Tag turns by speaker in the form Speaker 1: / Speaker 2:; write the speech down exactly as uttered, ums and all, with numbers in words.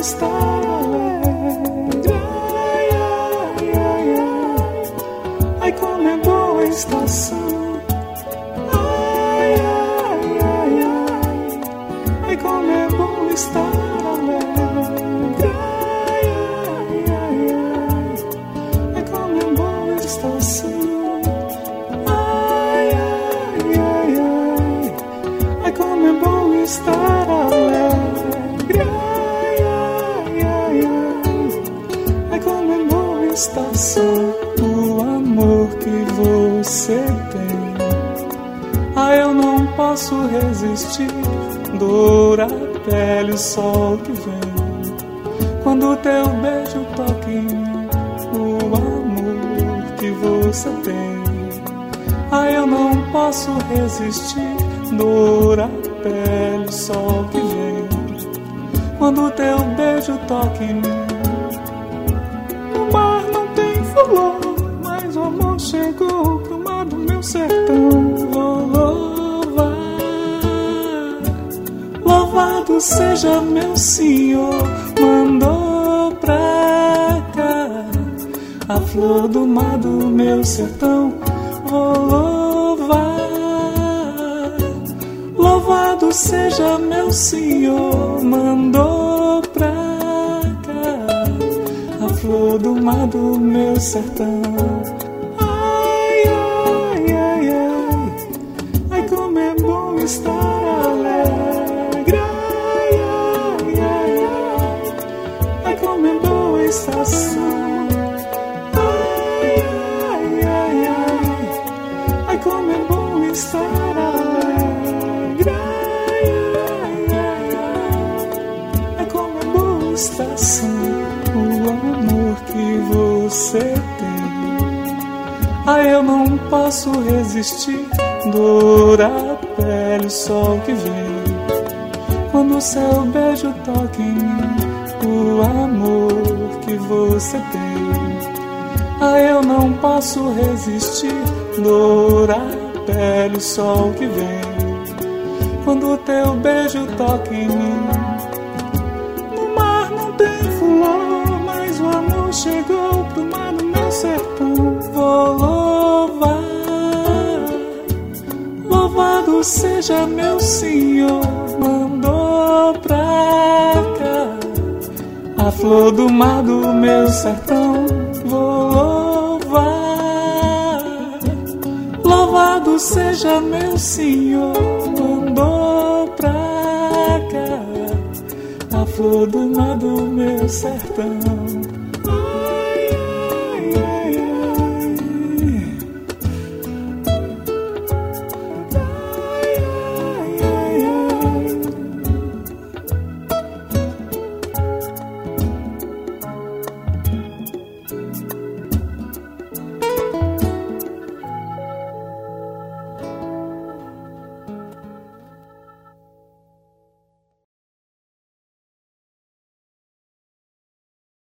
Speaker 1: estar alegre. Ai, ai, ai, ai, ai, como é boa a estação. Ai, ai, ai, ai, ai, como é bom estar alegre. Ai, ai, ai, ai, ai, como é boa a estação. Ai, ai, ai, ai, ai, como é bom estar alegre. Ai, ai, ai, ai, ai, como é boa a estação. O amor que você tem, ah, eu não posso resistir. Dor a pele, o sol que vem, quando teu beijo toca em mim. O amor que você tem, ah, eu não posso resistir. Dor a pele, o sol que vem, quando teu beijo toca em mim. O mar não tem flor, mas o amor chegou pro mar do meu sertão. Vou louvar, louvado seja meu Senhor, mandou pra cá a flor do mar do meu sertão. Vou louvar, louvado seja meu Senhor, mandou pra cá a flor do mar do meu sertão. Ai, ai, ai, ai, ai, como é bom estar alegre. Ai, ai, ai, ai, ai, como é boa a estação. Ai, ai, ai, ai, ai, como é bom estar alegre. Ai, ai, ai, ai, ai, como é boa a estação. O amor que você tem, ah, eu não posso resistir. Dor a pele, o sol que vem, quando o seu beijo toca em mim. O amor que você tem, ah, eu não posso resistir. Dor a pele, o sol que vem, quando o teu beijo toca em mim. No mar não tem flor, mas o amor chegou pro mar do meu sertão. Vou louvar, louvado seja meu Senhor, mandou pra cá a flor do mar do meu sertão. Vou louvar, louvado seja meu Senhor, mandou pra cá a flor do mar do meu sertão.